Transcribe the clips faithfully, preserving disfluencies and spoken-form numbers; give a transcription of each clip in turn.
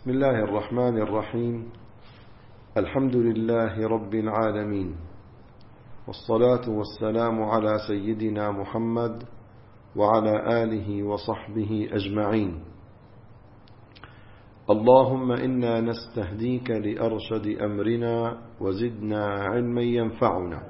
بسم الله الرحمن الرحيم. الحمد لله رب العالمين، والصلاة والسلام على سيدنا محمد وعلى آله وصحبه أجمعين. اللهم إنا نستهديك لأرشد أمرنا وزدنا علما ينفعنا.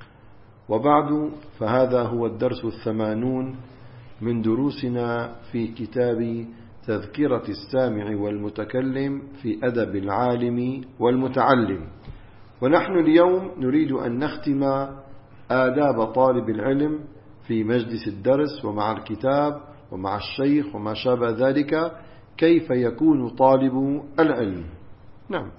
وبعد، فهذا هو الدرس الثمانون من دروسنا في كتاب تذكرة السامع والمتكلم في أدب العالم والمتعلم. ونحن اليوم نريد أن نختم آداب طالب العلم في مجلس الدرس ومع الكتاب ومع الشيخ وما شابه ذلك، كيف يكون طالب العلم. نعم.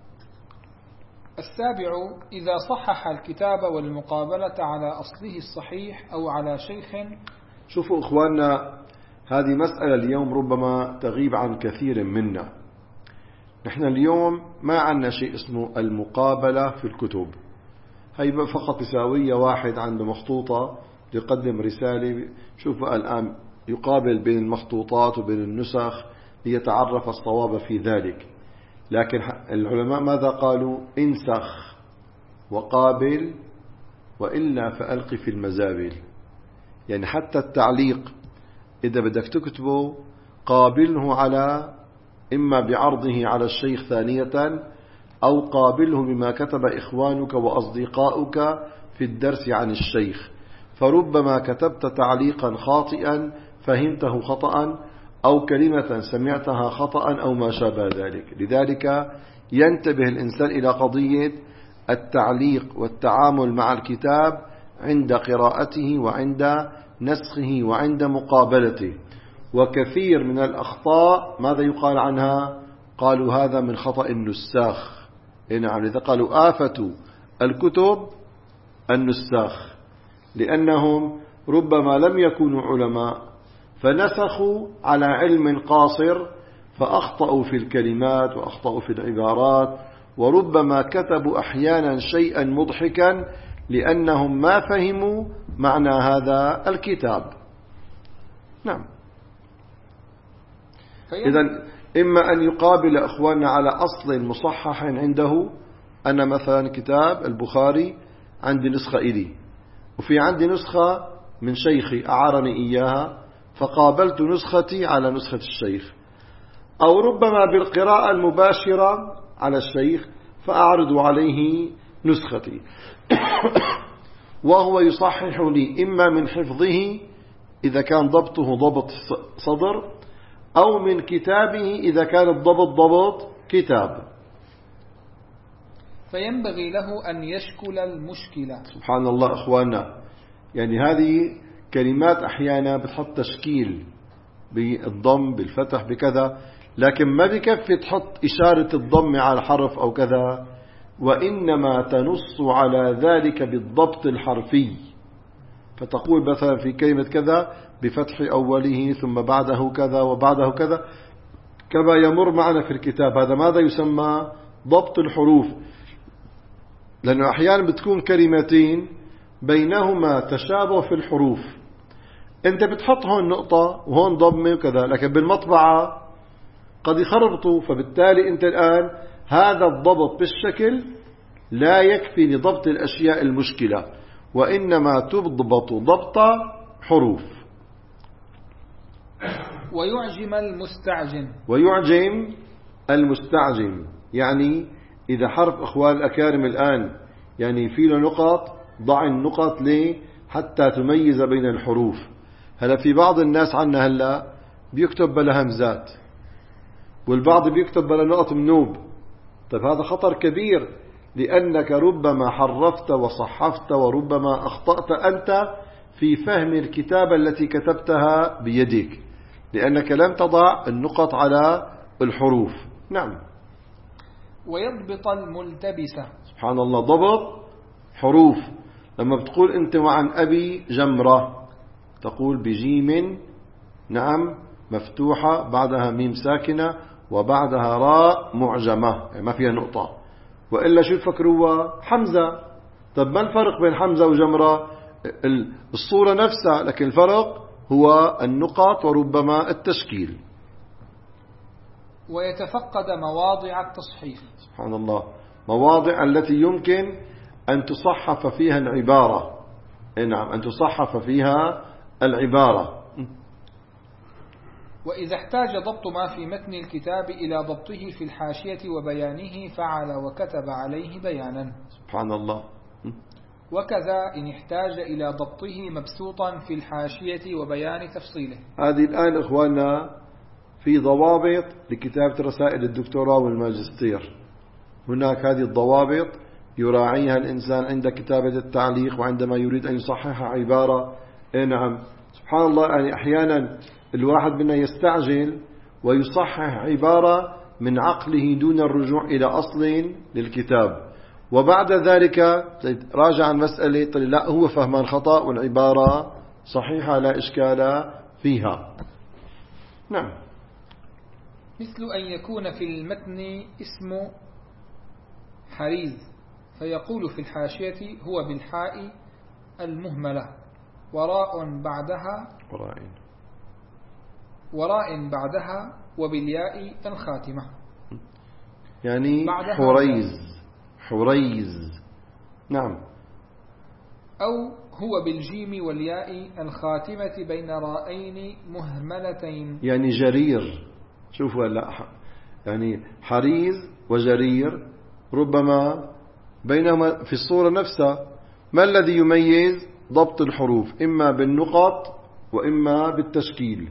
السابع: إذا صحح الكتاب والمقابلة على أصله الصحيح أو على شيخ. شوفوا إخواننا، هذه مسألة اليوم ربما تغيب عن كثير منا. نحن اليوم ما عندنا شيء اسمه المقابلة في الكتب. هي فقط يساوية واحد عنده مخطوطة يقدم رسالة، شوف الآن يقابل بين المخطوطات وبين النسخ ليتعرف الصواب في ذلك. لكن العلماء ماذا قالوا؟ انسخ وقابل، وإلا فألق في المزابل. يعني حتى التعليق إذا بدك تكتبه قابله على إما بعرضه على الشيخ ثانية، أو قابله بما كتب إخوانك وأصدقاؤك في الدرس عن الشيخ. فربما كتبت تعليقا خاطئا فهمته خطأ، أو كلمة سمعتها خطأ، أو ما شابه ذلك. لذلك ينتبه الإنسان إلى قضية التعليق والتعامل مع الكتاب عند قراءته وعند نسخه وعند مقابلته. وكثير من الأخطاء ماذا يقال عنها؟ قالوا هذا من خطأ النساخ. نعم، إذا قالوا آفة الكتب النساخ، لأنهم ربما لم يكونوا علماء فنسخوا على علم قاصر، فأخطأوا في الكلمات وأخطأوا في العبارات، وربما كتبوا أحيانا شيئا مضحكا لأنهم ما فهموا معنى هذا الكتاب. نعم. إذن إما أن يقابل أخواننا على أصل مصحح عنده. أنا مثلا كتاب البخاري عندي نسخة إلي، وفي عندي نسخة من شيخي أعارني إياها، فقابلت نسختي على نسخة الشيخ. أو ربما بالقراءة المباشرة على الشيخ فأعرض عليه نسختي وهو يصحح لي إما من حفظه إذا كان ضبطه ضبط صدر، أو من كتابه إذا كان الضبط ضبط كتاب. فينبغي له أن يشكل المشكلة. سبحان الله إخواننا، يعني هذه كلمات أحيانا بتحط تشكيل بالضم بالفتح بكذا، لكن ما بكفي تحط إشارة الضم على الحرف أو كذا، وإنما تنص على ذلك بالضبط الحرفي. فتقول مثلا في كلمة كذا بفتح أوله ثم بعده كذا وبعده كذا، كما يمر معنا في الكتاب. هذا ماذا يسمى؟ ضبط الحروف. لأنه أحيانا بتكون كلمتين بينهما تشابه في الحروف، أنت بتحط هون نقطة وهون ضمة وكذا، لكن بالمطبعة قد يخربطوا. فبالتالي أنت الآن هذا الضبط بالشكل لا يكفي لضبط الأشياء المشكلة، وإنما تضبط ضبط حروف. ويعجم المستعجم. ويعجم المستعجم يعني إذا حرف إخوان الأكارم الآن يعني في له نقط، ضع النقط ليه؟ حتى تميز بين الحروف. هلا في بعض الناس عنا هلا بيكتب بلا همزات، والبعض بيكتب بلا نقط منوب. طيب هذا خطر كبير، لأنك ربما حرفت وصحفت وربما أخطأت أنت في فهم الكتابة التي كتبتها بيدك، لأنك لم تضع النقط على الحروف. نعم. ويضبط الملتبسة. سبحان الله، ضبط حروف. لما بتقول أنت وعن أبي جمرة تقول بجيم، نعم، مفتوحة بعدها ميم ساكنة وبعدها راء معجمة، يعني ما فيها نقطة. وإلا شو تفكروا؟ حمزة. طب ما الفرق بين حمزة وجمرة؟ الصورة نفسها، لكن الفرق هو النقط وربما التشكيل. ويتفقد مواضع التصحيف. سبحان الله، مواضع التي يمكن أن تصحف فيها العبارة. نعم، أن تصحف فيها العبارة. وإذا احتاج ضبط ما في متن الكتاب إلى ضبطه في الحاشية وبيانه فعل وكتب عليه بيانا. سبحان الله. وكذا إن احتاج إلى ضبطه مبسوطا في الحاشية وبيان تفصيله. هذه الآن إخواننا في ضوابط لكتابة رسائل الدكتوراه والماجستير. هناك هذه الضوابط يراعيها الإنسان عند كتابة التعليق وعندما يريد أن يصحح عبارة. نعم، سبحان الله، يعني أحيانا الواحد منا يستعجل ويصحح عبارة من عقله دون الرجوع إلى أصل للكتاب، وبعد ذلك راجع المسألة طيب لا، هو فهمان خطأ والعبارة صحيحة لا إشكال فيها. نعم. مثل أن يكون في المتن اسم حريز فيقول في الحاشية هو بالحاء المهملة وراء بعدها وراء وراء بعدها وبالياء الخاتمة، يعني حريز حريز. نعم. أو هو بالجيم والياء الخاتمة بين راءين مهملتين، يعني جرير. شوفوا هلا، يعني حريز وجرير ربما بينهما في الصورة نفسها. ما الذي يميز ضبط الحروف؟ إما بالنقط وإما بالتشكيل.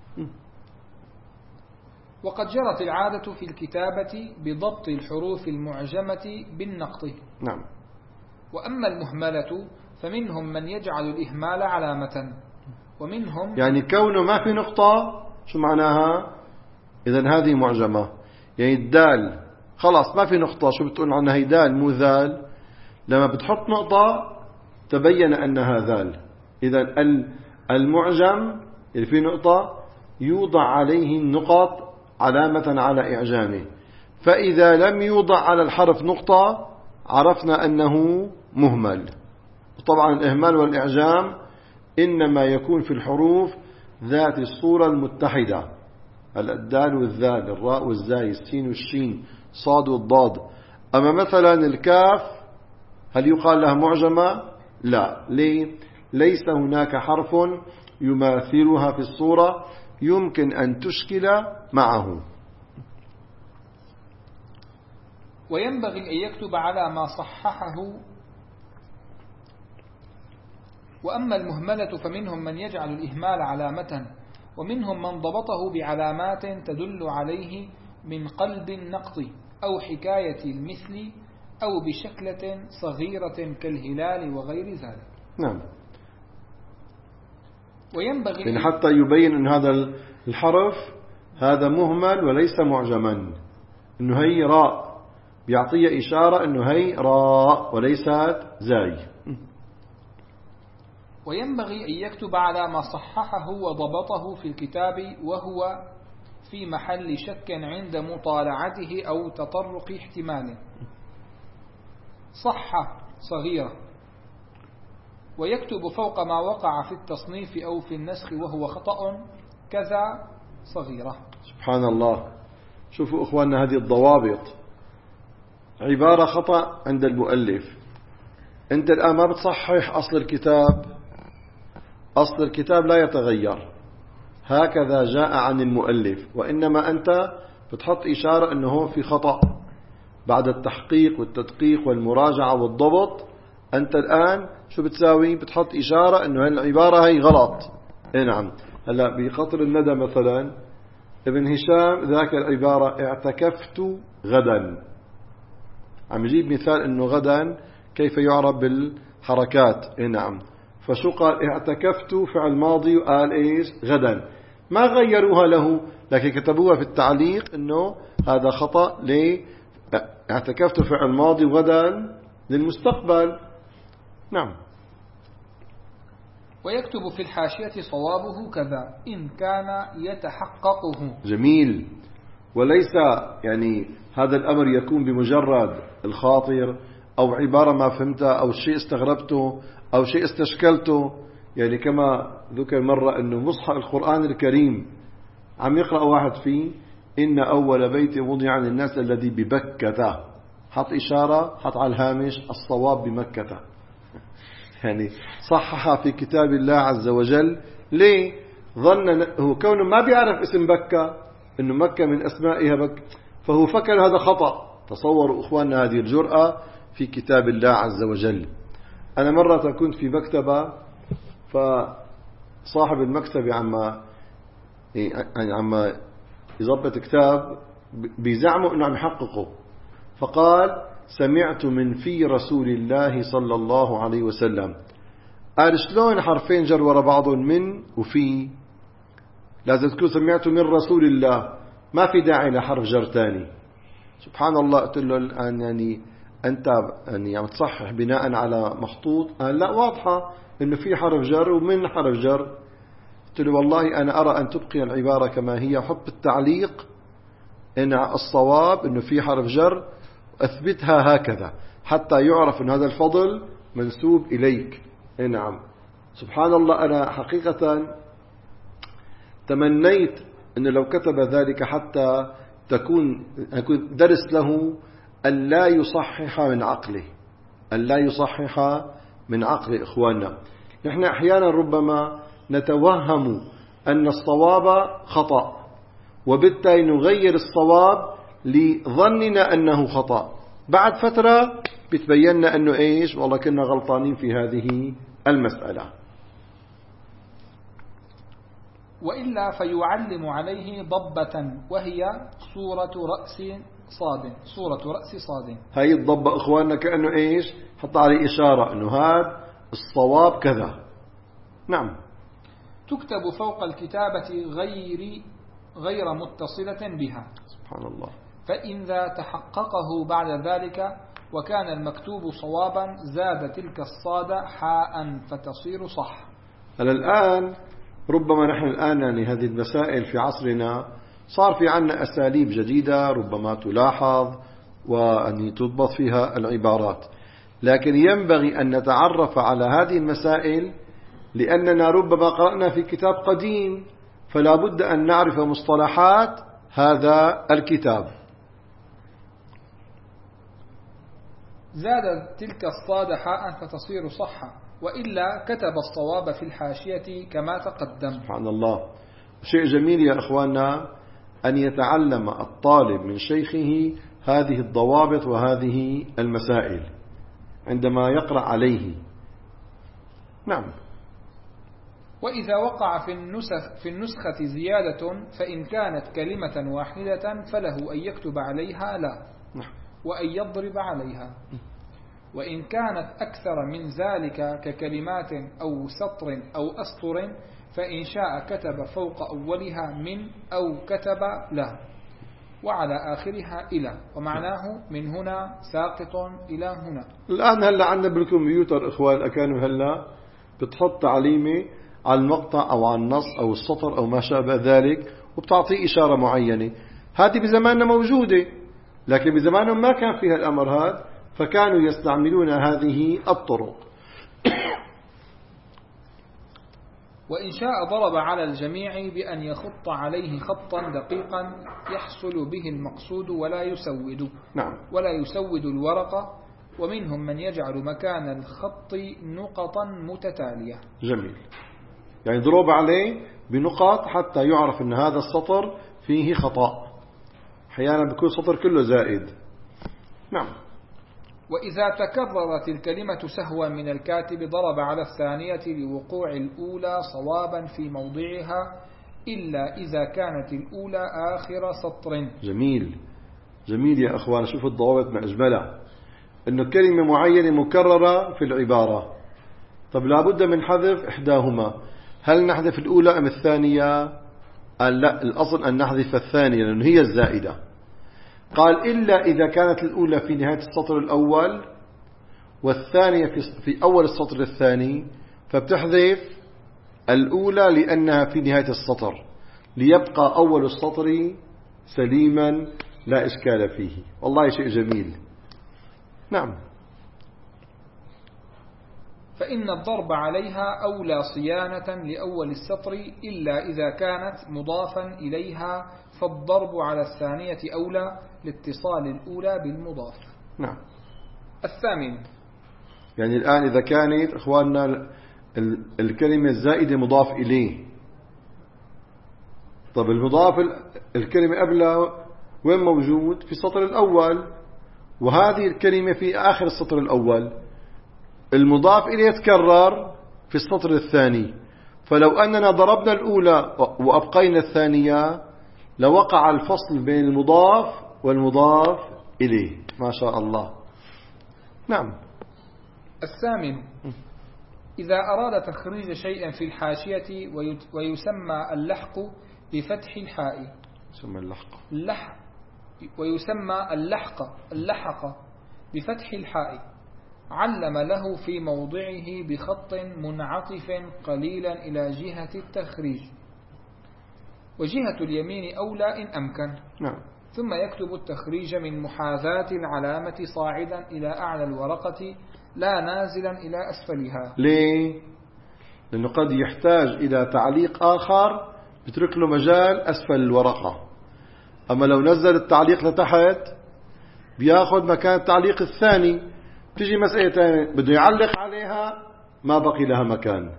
وقد جرت العادة في الكتابة بضبط الحروف المعجمة بالنقط. نعم. وأما المهملة فمنهم من يجعل الإهمال علامة ومنهم يعني كونه ما في نقطة شو معناها؟ إذن هذه معجمة. يعني الدال خلاص ما في نقطة، شو بتقول عنها؟ هي دال مو ذال. لما بتحط نقطة تبين أنها ذال. إذن المعجم اللي فيه نقطة يوضع عليه النقط علامة على إعجامه، فإذا لم يوضع على الحرف نقطة عرفنا أنه مهمل. طبعا الإهمال والإعجام إنما يكون في الحروف ذات الصورة المتحدة، الدال والذال، الراء والزاي، السين والشين، صاد والضاد. أما مثلا الكاف هل يقال لها معجمة؟ لا. ليه؟ ليس هناك حرف يماثلها في الصورة يمكن أن تشكل معه. وينبغي أن يكتب على ما صححه. وأما المهملة فمنهم من يجعل الإهمال علامة ومنهم من ضبطه بعلامات تدل عليه من قلب النقط أو حكاية المثل أو بشكلة صغيرة كالهلال وغير ذلك. نعم. وينبغي يعني حتى يبين أن هذا الحرف هذا مهمل وليس معجما، أنه هي راء، بيعطيه إشارة أنه هي راء وليست زاي. وينبغي أن يكتب على ما صححه وضبطه في الكتاب وهو في محل شك عند مطالعته أو تطرق احتمال. صح صغيرة، ويكتب فوق ما وقع في التصنيف أو في النسخ وهو خطأ كذا صغيرة. سبحان الله. شوفوا أخواننا هذه الضوابط. عبارة خطأ عند المؤلف، أنت الآن ما بتصحح أصل الكتاب، أصل الكتاب لا يتغير، هكذا جاء عن المؤلف، وإنما أنت بتحط إشارة أنه في خطأ بعد التحقيق والتدقيق والمراجعة والضبط. أنت الآن شو بتساوي؟ بتحط إشارة أنه العبارة هي غلط. إيه نعم. هلا بقطر الندى مثلا ابن هشام ذاك العبارة اعتكفت غدا، عم يجيب مثال أنه غدا كيف يعرب بالحركات. إيه نعم. فشو قال؟ اعتكفت فعل ماضي وقال إيش؟ غدا. ما غيروها له، لكن كتبوها في التعليق أنه هذا خطأ. ليه؟ اعتكفت فعل ماضي وغدا للمستقبل. نعم. ويكتب في الحاشية صوابه كذا إن كان يتحققه. جميل. وليس يعني هذا الأمر يكون بمجرد الخاطر أو عبارة ما فهمتها أو شيء استغربته أو شيء استشكلته. يعني كما ذكر مرة أنه مصحف القرآن الكريم عم يقرأ واحد فيه إن أول بيت وضع للناس الذي ببكة، حط إشارة، حط على الهامش الصواب بمكة، يعني صحح في كتاب الله عز وجل. ليه؟ ظن هو كونه ما بيعرف اسم بكة إنه مكة من أسمائها بكة، فهو فكر هذا خطأ. تصوروا إخواننا هذه الجرأة في كتاب الله عز وجل. أنا مرة كنت في مكتبة، فصاحب المكتبة عما يعني عما يضبط كتاب بيزعموا إنه عم يحققوا، فقال سمعت من في رسول الله صلى الله عليه وسلم. قال شلون حرفين جر ورا بعضهم من وفي؟ لازم تكون سمعت من رسول الله، ما في داعي لحرف جر تاني. سبحان الله. قلت له الآن يعني أنت يعني عم تصحح بناء على مخطوط؟ قال لا، واضحة إنه في حرف جر ومن حرف جر. قلت له والله أنا أرى أن تبقي العبارة كما هي، حط التعليق إن الصواب إنه في حرف جر، أثبتها هكذا حتى يعرف أن هذا الفضل منسوب إليك. نعم. سبحان الله. أنا حقيقة تمنيت أن لو كتب ذلك حتى تكون درس له أن لا يصحح من عقله، أن لا يصحح من عقل إخواننا. نحن أحيانا ربما نتوهم أن الصواب خطأ، وبالتالي نغير الصواب لظننا أنه خطأ. بعد فترة بتبيننا أنه إيش، والله كنا غلطانين في هذه المسألة. وإلا فيعلم عليه ضبة وهي صورة رأس صاد، صورة رأس صاد. هاي الضبة إخواننا كأنه إيش، حط عليه إشارة أنه هذا الصواب كذا. نعم. تكتب فوق الكتابة غير غير متصلة بها. سبحان الله. فإن ذا تحققه بعد ذلك وكان المكتوب صوابا زاد تلك الصاد حاء فتصير صح. هلا الآن ربما نحن الآن يعني هذه المسائل في عصرنا صار في عنا أساليب جديدة ربما تلاحظ وأن تضبط فيها العبارات، لكن ينبغي أن نتعرف على هذه المسائل لأننا ربما قرأنا في كتاب قديم، فلا بد أن نعرف مصطلحات هذا الكتاب. زاد تلك الصاد حاء فتصير صحا، وإلا كتب الصواب في الحاشية كما تقدم. سبحان الله. شيء جميل يا أخواننا أن يتعلم الطالب من شيخه هذه الضوابط وهذه المسائل عندما يقرأ عليه. نعم. وإذا وقع في النسخ في النسخة زيادة فإن كانت كلمة واحدة فله أن يكتب عليها لا، وأن يضرب عليها. وإن كانت أكثر من ذلك ككلمات أو سطر أو أسطر فإن شاء كتب فوق أولها من أو كتب لا، وعلى آخرها إلى، ومعناه من هنا ساقط إلى هنا. الآن هلا عندنا بالكمبيوتر إخوان أكانوا هلا بتحط تعليمة على المقطع أو على النص أو السطر أو ما شابه ذلك وبتعطيه إشارة معينة. هذه بزماننا موجودة، لكن بزمانهم ما كان فيها الأمر هذا، فكانوا يستعملون هذه الطرق. وإن شاء ضرب على الجميع بأن يخط عليه خطا دقيقا يحصل به المقصود ولا يسود. نعم. ولا يسود الورقة. ومنهم من يجعل مكان الخط نقطا متتالية. جميل. يعني ضرب عليه بنقط حتى يعرف أن هذا السطر فيه خطأ. أحيانا بيكون سطر كله زائد. نعم. وإذا تكررت الكلمة سهوا من الكاتب ضرب على الثانية لوقوع الأولى صوابا في موضعها إلا إذا كانت الأولى آخر سطر. جميل. جميل يا أخوان. شوفوا الضوابط ما أجملها، إنه كلمة معينة مكررة في العبارة، طب لابد من حذف إحداهما. هل نحذف الأولى أم الثانية؟ قال لا، الأصل أن نحذف الثانية لأنه هي الزائدة. قال إلا إذا كانت الأولى في نهاية السطر الأول والثانية في أول السطر الثاني، فبتحذف الأولى لأنها في نهاية السطر ليبقى أول السطر سليما لا إشكال فيه. والله شيء جميل. نعم. فإن الضرب عليها أولى صيانة لأول السطر إلا إذا كانت مضافا إليها، فالضرب على الثانية أولى لاتصال الأولى بالمضاف. نعم. الثامن، يعني الآن إذا كانت إخواننا الكلمة الزائدة مضاف إليه، طب المضاف الكلمة قبلها وين موجود؟ في السطر الأول، وهذه الكلمة في آخر السطر الأول، المضاف إليه يتكرر في السطر الثاني، فلو أننا ضربنا الأولى وأبقينا الثانية لوقع الفصل بين المضاف والمضاف إليه. ما شاء الله. نعم. الثامن، إذا أراد تخريج شيء في الحاشية ويسمى اللحق بفتح الحاء، يسمى اللحق اللح ويسمى اللحق اللحق بفتح الحاء، علم له في موضعه بخط منعطف قليلا إلى جهة التخريج، وجهة اليمين أولى إن أمكن. نعم. ثم يكتب التخريج من محاذاة العلامة صاعدا إلى أعلى الورقة لا نازلا إلى أسفلها. ليه؟ لأنه قد يحتاج إلى تعليق آخر بترك له مجال أسفل الورقة، أما لو نزل التعليق لتحت بياخذ مكان التعليق الثاني، تيجي مسألة ثانية بده يعلق عليها ما بقي لها مكان.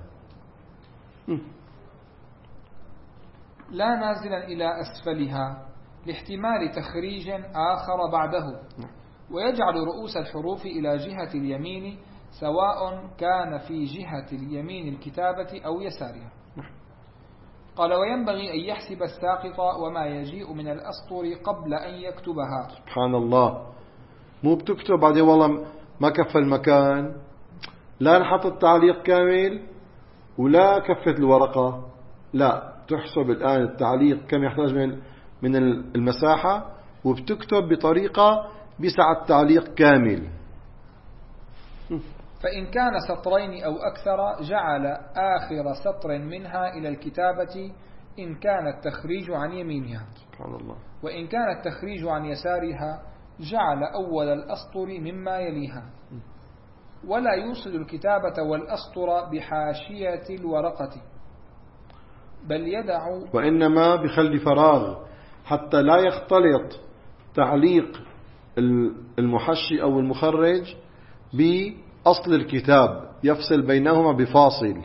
لا نازلا إلى أسفلها لاحتمال تخريج آخر بعده، ويجعل رؤوس الحروف إلى جهة اليمين سواء كان في جهة اليمين الكتابة أو يسارها. قال: وينبغي أن يحسب الساقط وما يجيء من الأسطر قبل أن يكتبها. سبحان الله، مو بتكتب بعدين والله ما كفى المكان، لا نحط التعليق كامل ولا كفت الورقة، لا، تحسب الآن التعليق كم يحتاج من من المساحة، وبتكتب بطريقة بسع التعليق كامل. فإن كان سطرين أو أكثر جعل آخر سطر منها إلى الكتابة إن كان التخريج عن يمينها، سبحان الله. وإن كان التخريج عن يسارها جعل أول الأسطر مما يليها، ولا يوصل الكتابة والأسطر بحاشية الورقة، بل يدع، وإنما بخلي فراغ حتى لا يختلط تعليق المحشي أو المخرج بأصل الكتاب، يفصل بينهما بفاصل.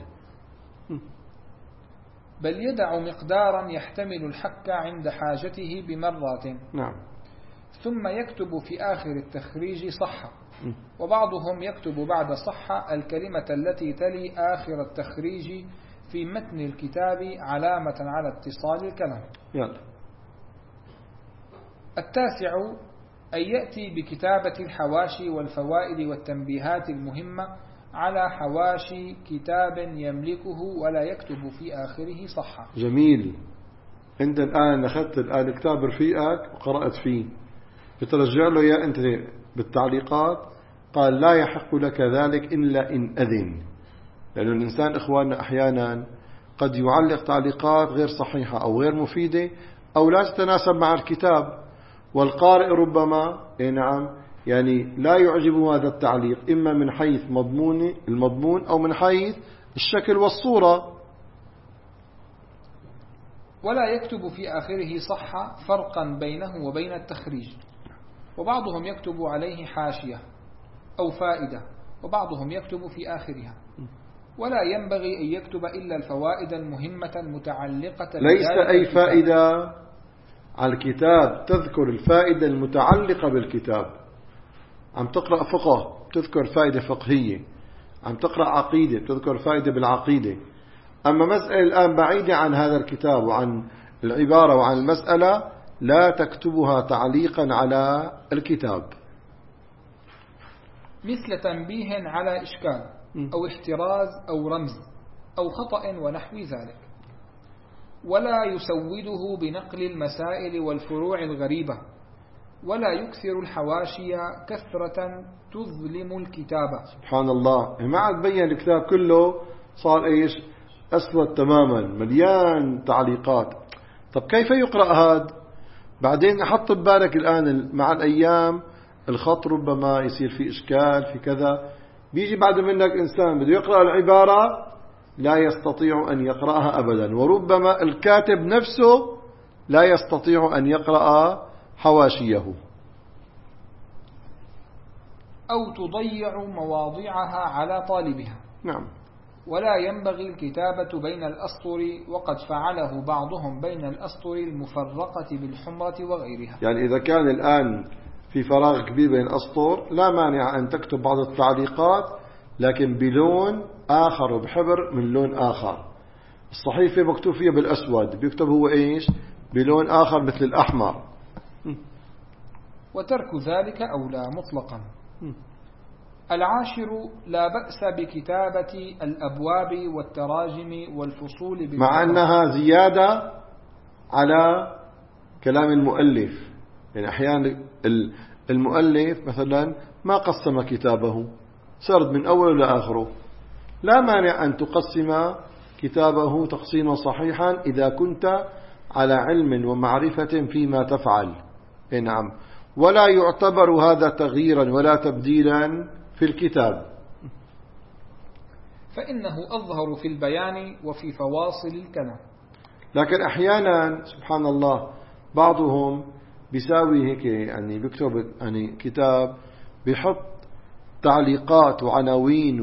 بل يدع مقدارا يحتمل الحك عند حاجته بمرات. نعم. ثم يكتب في آخر التخريج صح، وبعضهم يكتب بعد صح الكلمة التي تلي آخر التخريج في متن الكتاب علامة على اتصال الكلام. يلا. التاسع، أن يأتي بكتابة الحواشي والفوائد والتنبيهات المهمة على حواشي كتاب يملكه ولا يكتب في آخره صح. جميل. أنت الآن أخذت الآن كتاب رفيقك وقرأت فيه، بترجع له يا أنت بالتعليقات، قال لا يحق لك ذلك إلا إن أذن، لأن الإنسان إخواننا أحيانا قد يعلق تعليقات غير صحيحة أو غير مفيدة أو لا تتناسب مع الكتاب، والقارئ ربما إيه نعم يعني لا يعجبه هذا التعليق، إما من حيث مضمون المضمون أو من حيث الشكل والصورة. ولا يكتب في آخره صح فرقا بينه وبين التخريج، وبعضهم يكتب عليه حاشية أو فائدة، وبعضهم يكتب في آخرها. ولا ينبغي أن يكتب إلا الفوائد المهمة المتعلقة ليس أي فائدة على الكتاب، تذكر الفائدة المتعلقة بالكتاب. عم تقرأ فقه تذكر فائدة فقهية، عم تقرأ عقيدة تذكر فائدة بالعقيدة. أما مسألة الآن بعيدة عن هذا الكتاب وعن العبارة وعن المسألة لا تكتبها تعليقا على الكتاب. مثل تنبيه على إشكال أو احتراز أو رمز أو خطأ ونحو ذلك. ولا يسوده بنقل المسائل والفروع الغريبة، ولا يكثر الحواشي كثرة تظلم الكتابة. سبحان الله، ما عاد بين الكتاب كله صار إيش أسود تماما مليان تعليقات. طب كيف يقرأ هذا؟ بعدين أحط ببالك الآن مع الأيام الخط ربما يصير فيه إشكال في كذا، بيجي بعد منك إنسان بده يقرأ العبارة لا يستطيع أن يقرأها أبدا، وربما الكاتب نفسه لا يستطيع أن يقرأ حواشيه. أو تضيع مواضعها على طالبها. نعم. ولا ينبغي الكتابة بين الأسطر، وقد فعله بعضهم بين الأسطر المفرقة بالحمرة وغيرها. يعني إذا كان الآن في فراغ كبير بين الأسطر لا مانع أن تكتب بعض التعليقات لكن بلون آخر وبحبر من لون آخر. الصحيفة مكتوب فيها بالأسود، بيكتب هو إيش بلون آخر مثل الأحمر. وترك ذلك أولى مطلقا. العاشر: لا بأس بكتابة الأبواب والتراجم والفصول، مع أنها زيادة على كلام المؤلف. يعني أحيانا المؤلف مثلا ما قسم كتابه، سرد من أول لآخره، لا مانع أن تقسم كتابه تقسيما صحيحا إذا كنت على علم ومعرفة فيما تفعل. نعم. ولا يعتبر هذا تغييرا ولا تبديلا في الكتاب، فإنه أظهر في البيان وفي فواصل الكلام. لكن أحيانا سبحان الله بعضهم بيساوي هيك، يعني بيكتب يعني كتاب بيحط تعليقات وعناوين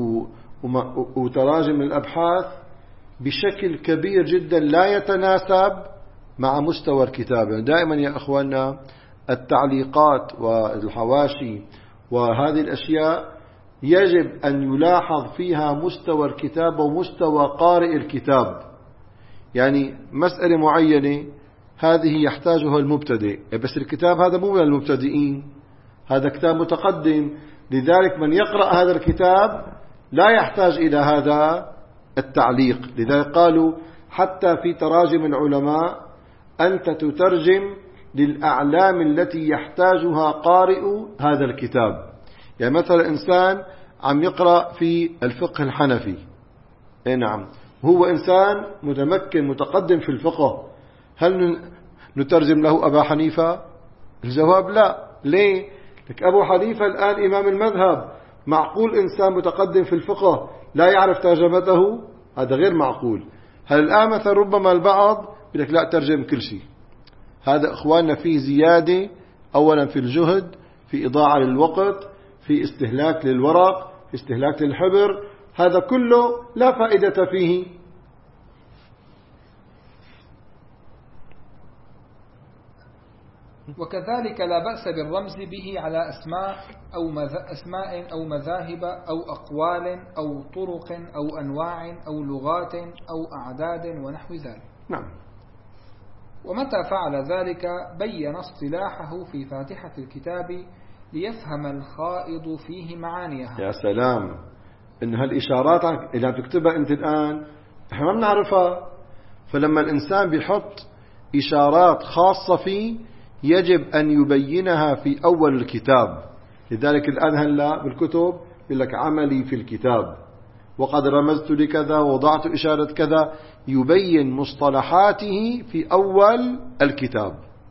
وتراجم الأبحاث بشكل كبير جدا لا يتناسب مع مستوى الكتاب. يعني دائما يا أخواننا التعليقات والحواشي وهذه الأشياء يجب أن يلاحظ فيها مستوى الكتاب ومستوى قارئ الكتاب. يعني مسألة معينة هذه يحتاجها المبتدئ، بس الكتاب هذا مو للمبتدئين، هذا كتاب متقدم، لذلك من يقرأ هذا الكتاب لا يحتاج إلى هذا التعليق. لذلك قالوا حتى في تراجم العلماء أنت تترجم للأعلام التي يحتاجها قارئ هذا الكتاب. يعني مثلا إنسان عم يقرأ في الفقه الحنفي، إيه نعم، هو إنسان متمكن متقدم في الفقه، هل نترجم له أبا حنيفة؟ الجواب لا. ليه؟ لك أبو حنيفة الآن إمام المذهب، معقول إنسان متقدم في الفقه لا يعرف ترجمته؟ هذا غير معقول. هل الآن مثلا ربما البعض يقول لك لا ترجم كل شيء. هذا إخواننا فيه زيادة، أولا في الجهد، في إضاعة للوقت، في استهلاك للورق، في استهلاك للحبر، هذا كله لا فائدة فيه. وكذلك لا بأس بالرمز به على أسماء أو أسماء أو مذاهب أو أقوال أو طرق أو أنواع أو لغات أو أعداد ونحو ذلك. نعم. ومتى فعل ذلك بين اصطلاحه في فاتحة الكتاب ليفهم الخائض فيه معانيها. يا سلام، إن هالإشارات إذا تكتبها أنت الآن إحنا ما بنعرفها، فلما الإنسان بيحط إشارات خاصة فيه يجب أن يبينها في أول الكتاب. لذلك الآن هلا بالكتب يقول لك عملي في الكتاب وقد رمزت لكذا ووضعت إشارة كذا، يبين مصطلحاته في أول الكتاب.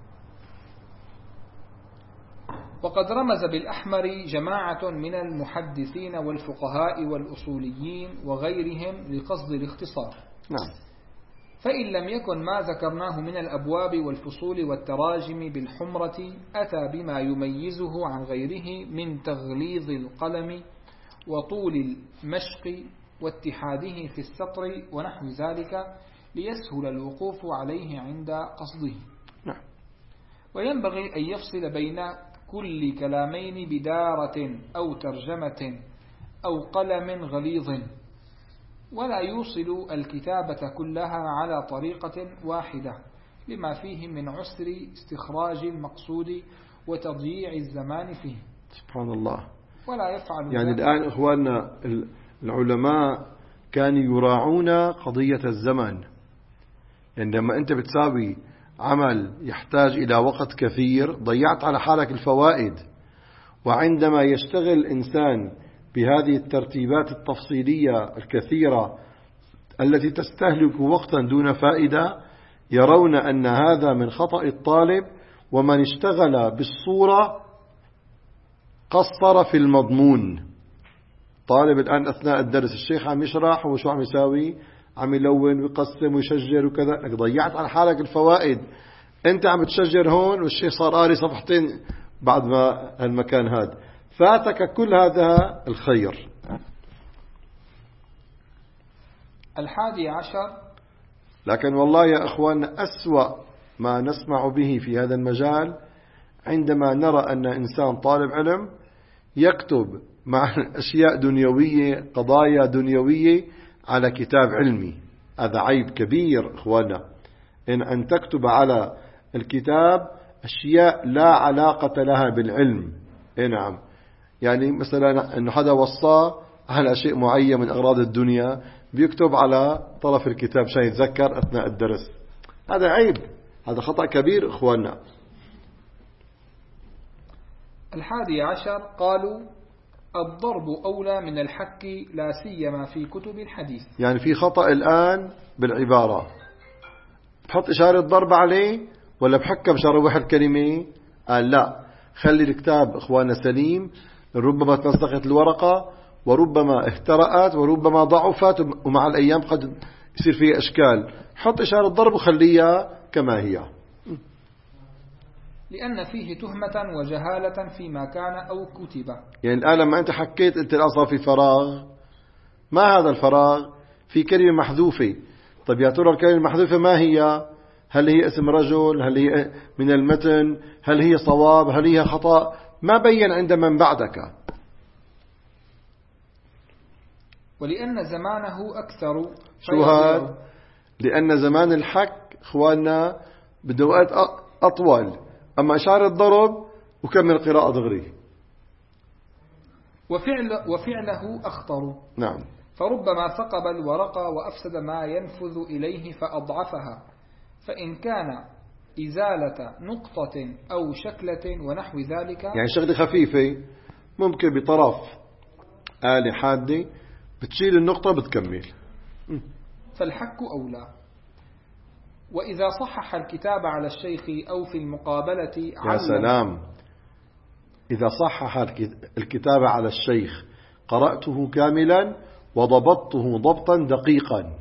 وقد رمز بالأحمر جماعة من المحدثين والفقهاء والأصوليين وغيرهم لقصد الاختصار. نعم. فإن لم يكن ما ذكرناه من الأبواب والفصول والتراجم بالحمرة أتى بما يميزه عن غيره من تغليظ القلم وطول المشق واتحاده في السطر ونحو ذلك ليسهل الوقوف عليه عند قصده. نعم. وينبغي أن يفصل بين كل كلامين بدارة أو ترجمة أو قلم غليظ، ولا يوصل الكتابة كلها على طريقة واحدة لما فيه من عسر استخراج المقصود وتضييع الزمان فيه. سبحان الله. ولا يفعل يعني ذلك. الآن إخواننا العلماء كانوا يراعون قضية الزمن. يعني لما أنت بتساوي عمل يحتاج إلى وقت كثير ضيعت على حالك الفوائد، وعندما يشتغل الإنسان بهذه الترتيبات التفصيلية الكثيرة التي تستهلك وقتا دون فائدة يرون أن هذا من خطأ الطالب، ومن اشتغل بالصورة قصر في المضمون. طالب الآن أثناء الدرس الشيخ عم يشرح وشو عم يساوي؟ عم يلون ويقسم ويشجر وكذا. لك ضيعت على حالك الفوائد. أنت عم تشجر هون والشيخ صار قاري صفحتين بعد ما المكان هذا، فاتك كل هذا الخير. الحادي عشر. لكن والله يا أخوان أسوأ ما نسمع به في هذا المجال عندما نرى أن إنسان طالب علم يكتب مع أشياء دنيوية، قضايا دنيوية على كتاب علمي. هذا عيب كبير أخوانا، إن أن تكتب على الكتاب أشياء لا علاقة لها بالعلم. إيه نعم، يعني مثلا أنه حدا وصاه على شيء معين من أغراض الدنيا بيكتب على طرف الكتاب عشان يتذكر أثناء الدرس. هذا عيب، هذا خطأ كبير إخواننا. الحادي عشر قالوا الضرب أولى من الحك لا سيما في كتب الحديث. يعني في خطأ الآن بالعبارة، بحط إشارة ضرب عليه ولا بحكم بشار واحد كلمة؟ قال لا، خلي الكتاب إخواننا سليم، ربما تمزقت الورقة وربما اهترأت وربما ضعفت ومع الأيام قد يصير فيها أشكال. حط إشارة ضرب وخليها كما هي، لأن فيه تهمة وجهالة فيما كان أو كتب. يعني الآن لما أنت حكيت أنت الآن صار في فراغ. ما هذا الفراغ؟ في كلمة محذوفة. طيب يا ترى الكلمة المحذوفة ما هي؟ هل هي اسم رجل؟ هل هي من المتن؟ هل هي صواب؟ هل هي خطأ؟ ما بين عند من بعدك. ولأن زمانه أكثر. شو هذا؟ لأن زمان الحك إخواننا بده وقت أطول، أما إشارة ضرب وكمل قراءة دغري. وفعل وفعله أخطر. نعم. فربما ثقب الورقة وأفسد ما ينفذ إليه فأضعفها، فإن كان إزالة نقطة أو شكلة ونحو ذلك، يعني شغلة خفيفة ممكن بطرف آلة حادة بتشيل النقطة بتكمل، فالحك أولى. وإذا صحح الكتاب على الشيخ أو في المقابلة يا سلام، إذا صحح الكتاب على الشيخ قرأته كاملا وضبطته ضبطا دقيقا،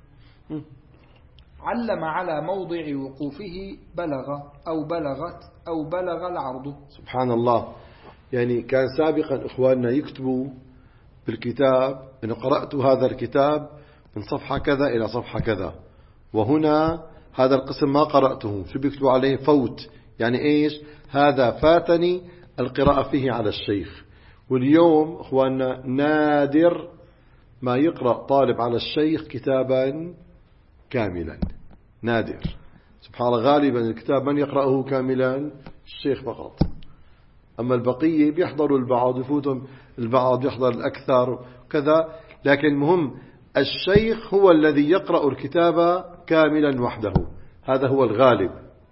علم على موضع وقوفه بلغ أو بلغت أو بلغ العرض. سبحان الله. يعني كان سابقا إخواننا يكتبوا بالكتاب إنه قرأت هذا الكتاب من صفحة كذا إلى صفحة كذا، وهنا هذا القسم ما قرأته، شو بيكتبوا عليه؟ فوت. يعني إيش؟ هذا فاتني القراءة فيه على الشيخ. واليوم إخواننا نادر ما يقرأ طالب على الشيخ كتابا كاملا، نادر. سبحان الله، غالبا الكتاب من يقرأه كاملا؟ الشيخ فقط، أما البقية بيحضروا البعض، يفوتهم البعض، يحضر الأكثر كذا. لكن المهم الشيخ هو الذي يقرأ الكتاب كاملا وحده، هذا هو الغالب.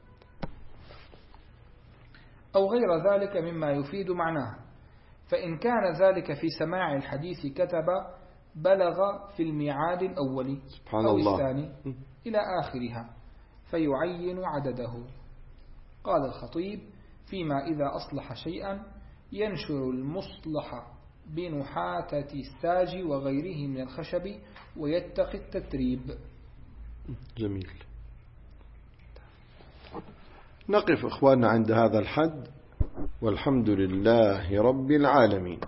أو غير ذلك مما يفيد معناه، فإن كان ذلك في سماع الحديث كتب بلغ في الميعاد الأول سبحان أو الله. الثاني إلى آخرها، فيعين عدده. قال الخطيب: فيما إذا أصلح شيئا ينشر المصلح بنحاتة الساج وغيره من الخشب ويتقي التتريب. جميل. نقف إخواننا عند هذا الحد، والحمد لله رب العالمين.